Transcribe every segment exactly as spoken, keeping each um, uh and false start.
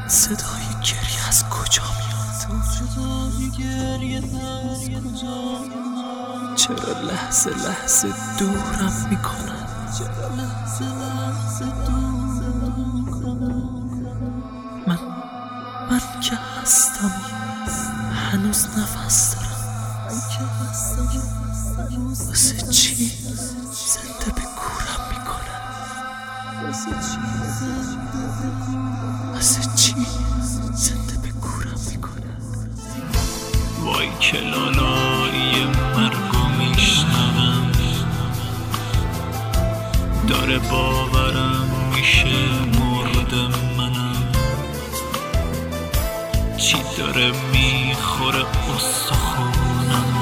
صدای گریه از کجا میاد؟ صدای گریه از کجا میاد؟ چرا لحظه لحظه دورم میکنن؟ چرا لحظه لحظه دورم میکنن؟ من من که هستم هنوز نفس دارم. من که هستم واسه چی زنده به گورم میکنن؟ واسه چی واسه چی زنده به گورم میکنن؟ وای که لالایی مرگو میشنوم، داره باورم میشه مرد منم. چی داره میخوره استخونم؟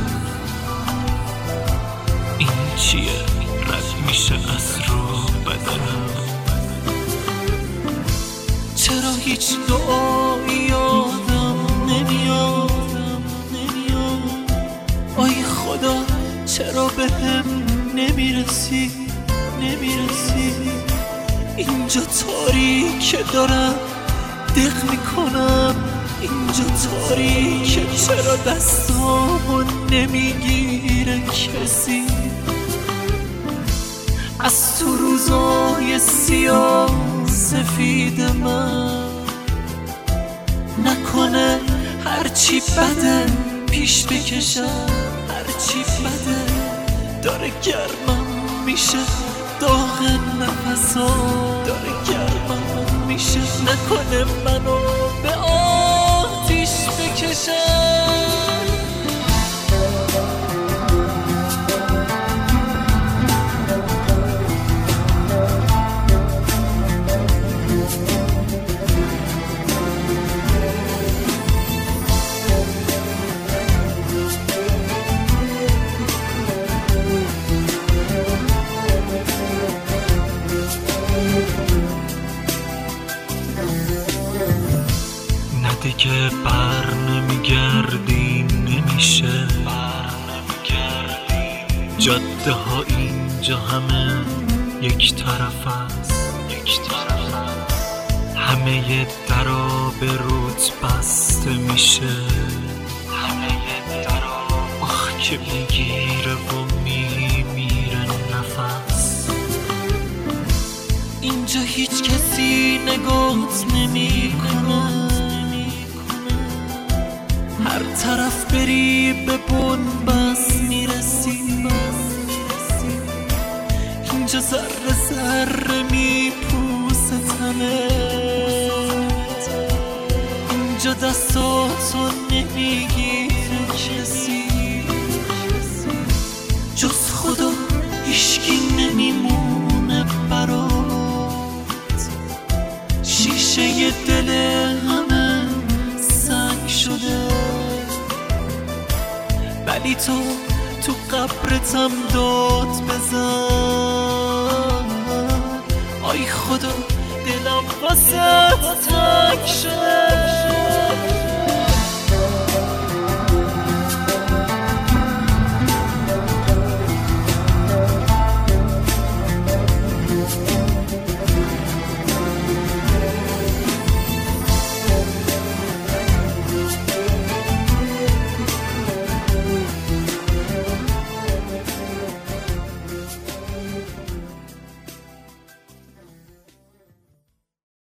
این چیه رد میشه از رو بدنم؟ چرا هیچ دعایی یادم نمیاد؟ آی خدا چرا به هم نمیرسی نمیرسی؟ اینجا تاریکه دارم دق میکنم، اینجا تاریکه چرا دستامو نمیگیره کسی؟ از تو روزای سیاه سفید من نکنه هرچی بده پیش بکشم، هرچی بده داره گرمم میشه، داغ نفسا داره گرمم میشه. نکنه منو به آتیش بکشم. دیگه بر نمیگردی نمیشه، جاده ها اینجا همه یک طرف است، همه درا به روت بسته میشه، آخ که میگیره و میمیره نفس. اینجا هیچ کسی نگات نمیکنه، هر طرف بری به بنبست میرسی. اینجا ذره ذره میپوسه تنت، اینجا دستاتو نمیگیره کسی جز خدا، هیچکی نمیمونه برات. شیشه دل همه سنگ شده، ولی تو تو قبرتم داد بزن. آی خدا دلم واسه تنگ شده.